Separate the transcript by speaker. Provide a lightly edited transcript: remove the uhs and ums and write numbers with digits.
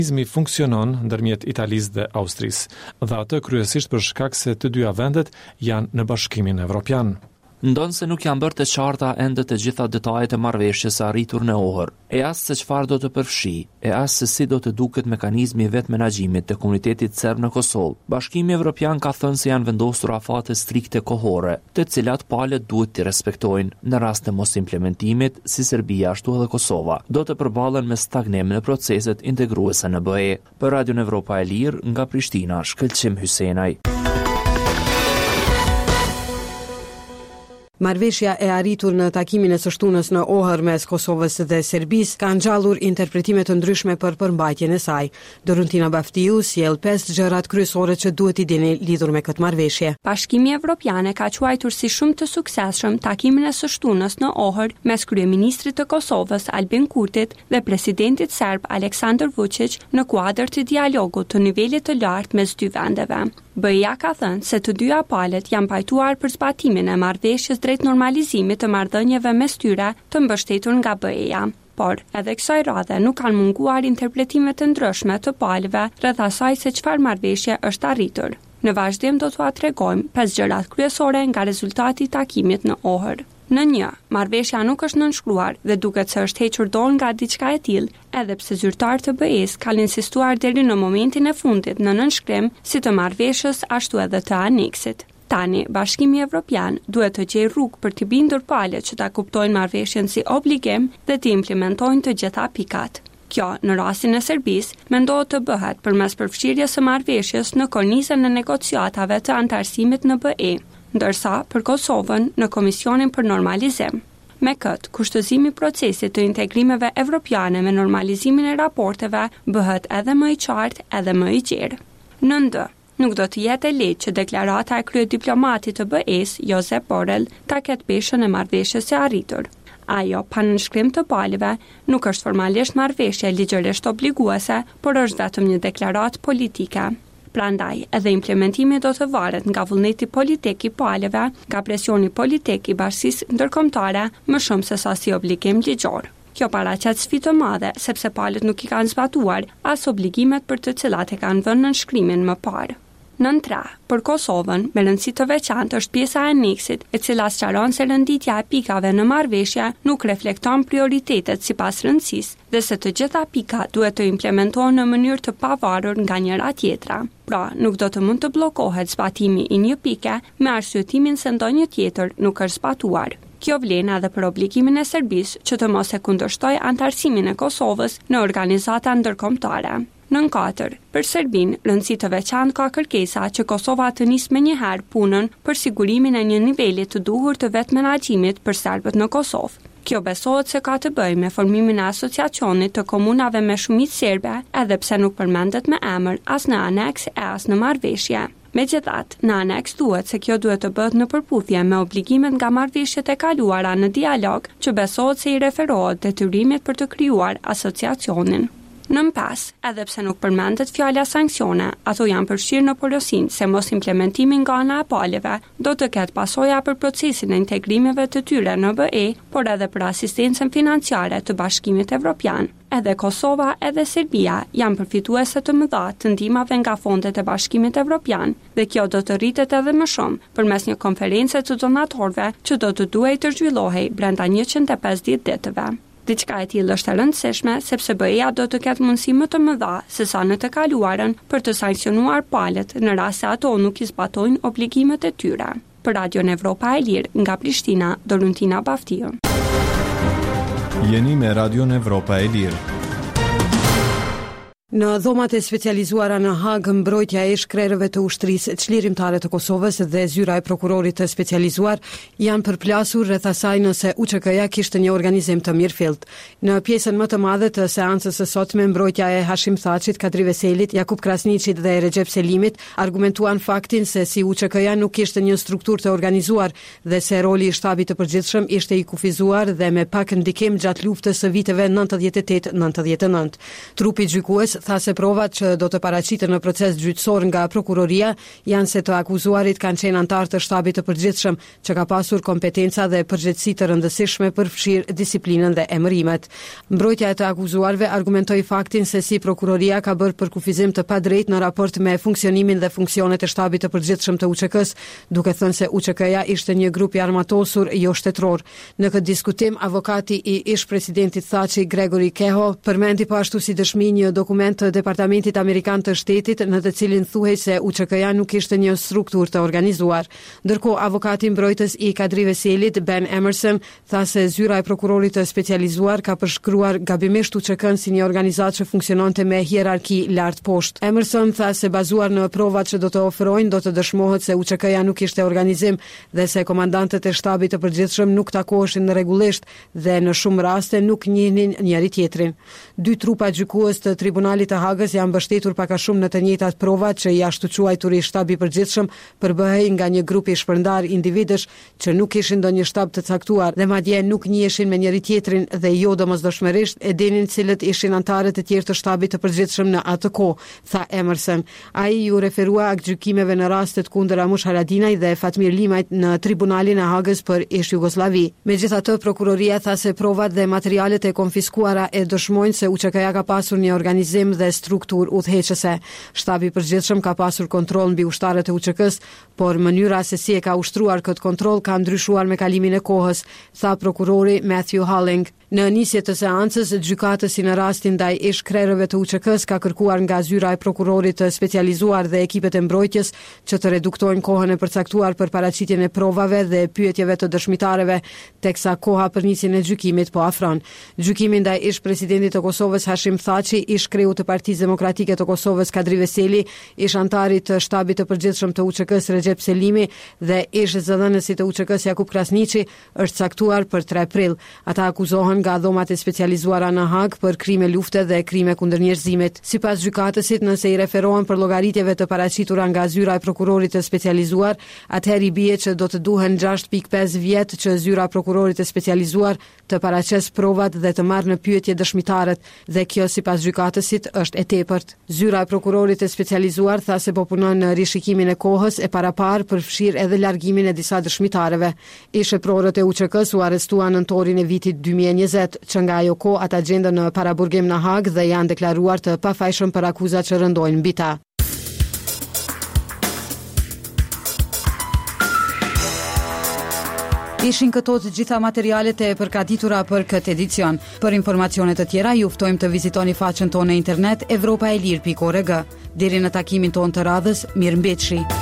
Speaker 1: Mekanizmi funksionon ndërmjet Italisë dhe Austrisë, dhe atë kryesisht për shkak se të dyja vendet janë në Bashkimin Evropian.
Speaker 2: Ndonë se nuk janë bërë të qarta ende të gjitha detajet e marrëveshjes së arritur në Ohër, e as se çfarë do të përfshi, e as se si do të duket mekanizmi vetë menaxhimit të komunitetit serb në Kosovë. Bashkimi Evropian ka thënë se janë vendosur afate strikte kohore, të cilat palët duhet të respektojnë. Në rast të mos implementimit, si Serbia ashtu edhe Kosova, do të përballen me stagnim në proceset integruese në BE. Për Radion Evropa e Lirë, nga Prishtina, Shkëlqim Hysenaj.
Speaker 3: Marrëveshja e arritur në takimin e së shtunës në Ohër mes Kosovës dhe Serbisë ka ngjallur interpretime të ndryshme për përmbajtjen e saj. Doruntina Baftiu sjell 5 gjërat kryesore që duhet i dini lidhur me këtë marrëveshje.
Speaker 4: Bashkimi Evropian ka quajtur si shumë të suksesshëm takimin e së shtunës në Ohër mes kryeministrit të Kosovës Albin Kurtit dhe presidentit serb Aleksandar Vučić në kuadër të dialogut të nivelit të lartë mes dy vendeve. BE-ja ka thënë se të dyja palët janë pajtuar për zbatimin e marrëveshjes drejt normalizimit të marrëdhënieve mes tyre të mbështetur nga BE-ja. Por, edhe kësaj radhe nuk kanë munguar interpretime të ndryshme të palëve rreth asaj se çfarë marrëveshje është arritur. Në vazhdim do t'ua tregojmë 5 gjërat kryesore nga rezultati i takimit në Ohër. Në 1, marrëveshja nuk është nënshkruar dhe duket se është hequr dorë nga diçka e tillë, edhe pse zyrtarët e BE-s kanë insistuar deri në momentin e fundit në nënshkrim si të marrëveshjes ashtu edhe të aneksit. Tani, Bashkimi Evropian duhet të gjejë rrugë për të bindur palët që ta kuptojnë marrëveshjen si obligim dhe të implementojnë të gjitha pikat. Kjo, në rastin e Serbisë, mendohet të bëhet përmes përfshirjes së marrëveshjes në kornizën e negociatave të antarësimit në BE, ndërsa për Kosovën në Komisionin për Normalizim. Me këtë, kushtëzimi i procesit të integrimeve evropiane me normalizimin e raporteve bëhet edhe më i qartë edhe më i gjerë. Në 2, nuk do të jetë e lehtë që deklarata e kryediplomatit të BE-s, Josep Borrell, ta ketë peshën e marrëveshjes së arritur. Ajo, pa nënshkrim të palëve, nuk është formalisht marrëveshje ligjërisht obliguese, por është vetëm një deklaratë politike. Prandaj, edhe implementimi do të varet nga vullneti politik i palëve, nga presioni politik i bashkisë ndërkombëtare, më shumë se sa si obligim ligjor. Kjo paraqet sfidë të madhe, sepse palët nuk i kanë zbatuar as obligimet për të cilat e kanë vënë nënshkrimin më parë. Në 3, për Kosovën, me rëndësi të veçantë është pjesa e aneksit, e cila sqaron se renditja e pikave në marrëveshje nuk reflekton prioritetet sipas rëndësisë dhe se të gjitha pikat duhet të implementohen në mënyrë të pavarur nga njëra tjetra. Pra, nuk do të mund të bllokohet zbatimi i një pike me arsyetimin se ndonjë tjetër nuk është zbatuar. Kjo vlen edhe për obligimin e Serbisë që të mos e kundërshtojë antarësimin e Kosovës në organizata ndërkombëtare. Në 4, për Serbinë, rëndësi të veçantë ka kërkesa që Kosova të nisë menjëherë punën për sigurimin e një niveli të duhur të vetë menaxhimit për serbët në Kosovë. Kjo besohet se ka të bëjë me formimin e asociacionit të komunave me shumicë serbe, edhe pse nuk përmendet me emër as në aneks e as në marrëveshje. Megjithatë, në aneks thuhet se kjo duhet të bëhet në përputhje me obligimet nga marrëveshjet e kaluara në dialog, që besohet se i referohet detyrimit për të krijuar asociacionin. Në 5, edhe pse nuk përmendet fjala sanksione, ato janë përfshirë në porosinë se mos implementimi nga ana e palëve do të ketë pasoja për procesin e integrimeve të tyre në BE, por edhe për asistencën financiare të Bashkimit Evropian. Edhe Kosova edhe Serbia janë përfituese të mëdha të ndihmave nga fondet e Bashkimit Evropian dhe kjo do të rritet edhe më shumë përmes një konference të donatorëve që do të duhej të zhvillohej brenda 150 ditëve. Diçka e tillë është e rëndësishme sepse BE-ja do të ketë mundësi më të mëdha se sa në të kaluarën për të sankcionuar palët në rast se ato nuk i zbatojnë obligimet e tyre. Për Radion Evropa e Lirë, nga Prishtina, Doruntina Baftiu.
Speaker 1: Jeni me Radion Evropa e Lirë.
Speaker 3: Në dhomat e specializuara në Hagë, mbrojtja e shkrerëve të ushtrisë çlirimtare të Kosovës dhe zyra e prokurorit të specializuar janë përplasur rreth asaj nëse UÇK-ja kishte një organizim të mirëfillt. Në pjesën më të madhe të seancës së sotme, mbrojtja e Hashim Thaçit, Kadri Veselit, Jakub Krasniqit dhe Recep Selimit argumentuan faktin se si UÇK-ja nuk kishte një strukturë të organizuar dhe se roli i shtabit të përgjithshëm ishte i kufizuar dhe me pak ndikim gjatë luftës së viteve 98-99. Trupi gjykues tha se provat që do të paraqiten në proces gjyqësor nga prokuroria janë se të akuzuarit kanë qenë antar të shtabit të përgjithshëm që ka pasur kompetenca dhe përgjegjësi të rëndësishme për fshirë disiplinën dhe emërimet. Mbrojtja e të akuzuarve argumentoi faktin se si prokuroria ka bërë përkufizim të padrejtë në raport me funksionimin dhe funksionet e shtabit të përgjithshëm të UÇK-s, duke thënë se UÇK-ja ishte një grup i armatosur jo shtetëror. Në këtë diskutim, avokati i ish presidentit Thaçi, Gregory Keho, përmendi po ashtu si dëshmi një dokument të Departamentit Amerikan të Shtetit në të cilin thuhej se UÇK-ja nuk ishte një strukturë të organizuar. Ndërkohë, avokati mbrojtës i Kadri Veselit, Ben Emerson, tha se zyra e prokurorit të specializuar ka përshkruar gabimisht UÇK-n si një organizatë që funksiononte me hierarki lart poshtë. Emerson tha se bazuar në provat që do të ofrojnë, do të dëshmohet se UÇK-ja nuk ishte organizim dhe se komandantët e shtabit të përgjithshëm nuk takoheshin rregullisht dhe në shumë raste nuk njihnin njëri tjetrin. Dy trupa gjykues të Tribunalit të Hagës janë mbështetur pak a shumë në të njëjtat prova që i ashtu quajtur i shtabi i përgjithshëm përbëhej nga një grup i shpërndar individësh që nuk kishin ndonjë shtab të caktuar dhe madje nuk njiheshin me njëri tjetrin dhe jo domosdoshmërisht e dinin cilët ishin antarët e tjerë të shtabit të përgjithshëm në atë kohë, tha Emerson. Ai ju referua gjykimeve në rastet kundër Amush Haradinaj dhe Fatmir Limajt në Tribunalin e Hagës për ish Jugosllavi. Megjithatë, prokuroria tha se provat dhe materialet e konfiskuara e dëshmojnë se UÇK-ja ka pasur një organizim dhe strukturë udhëheqëse. Shtabi i përgjithshëm ka pasur kontroll mbi ushtarët e UÇK-s, por mënyra se si e ka ushtruar këtë kontroll ka ndryshuar me kalimin e kohës, tha prokurori Matthew Halling. Në nisje të seancës, gjykatësi në rastin ndaj ish krerëve të UÇK-s ka kërkuar nga zyra e prokurorit të specializuar dhe ekipet e mbrojtjes që të reduktojnë kohën e përcaktuar për paraqitjen e provave dhe pyetjeve të dëshmitarëve, teksa koha për nisjen e gjykimit po afron. Gjykimi ndaj ish presidentit të Kosovës Hashim Thaçi, ish kreu të Partisë Demokratike të Kosovës Kadri Veseli, ish antari të shtabit të përgjithshëm të UÇK-s Recep Selimi dhe ish zëdhënësi të UÇK-s Jakub Krasniqi është caktuar për 3 prill. Ata akuzohen nga dhomat e specializuara në Hag për krime lufte dhe krime kundër njerëzimit. Sipas gjykatësit, nëse i referohen për llogaritjeve të paraqitura nga zyra e prokurorit të specializuar, atëherë i bie që do të duhen 6.5 vjet që zyra e prokurorit të specializuar të paraqes provat dhe të marrë në pyetje dëshmitarët, dhe kjo sipas gjykatësit është e tepërt. Zyra e prokurorit të specializuar tha se po punon në rishikimin e kohës e parapar për fshirë edhe largimin e disa dëshmitarëve. Ishepërorët e UÇK-s u arrestuan në nëntorin e vitit 2020 që nga ajo kohë ata gjenden në paraburgim në Hag dhe janë deklaruar të pafajshëm për akuzat që rëndojnë mbi ta. Ishin këto të gjitha materialet e përgatitura për këtë edicion. Për informacione të tjera ju ftojmë të vizitoni faqen tonë në internet evropaelir.org. Deri në takimin tonë të radhës, mirëmbëjtje.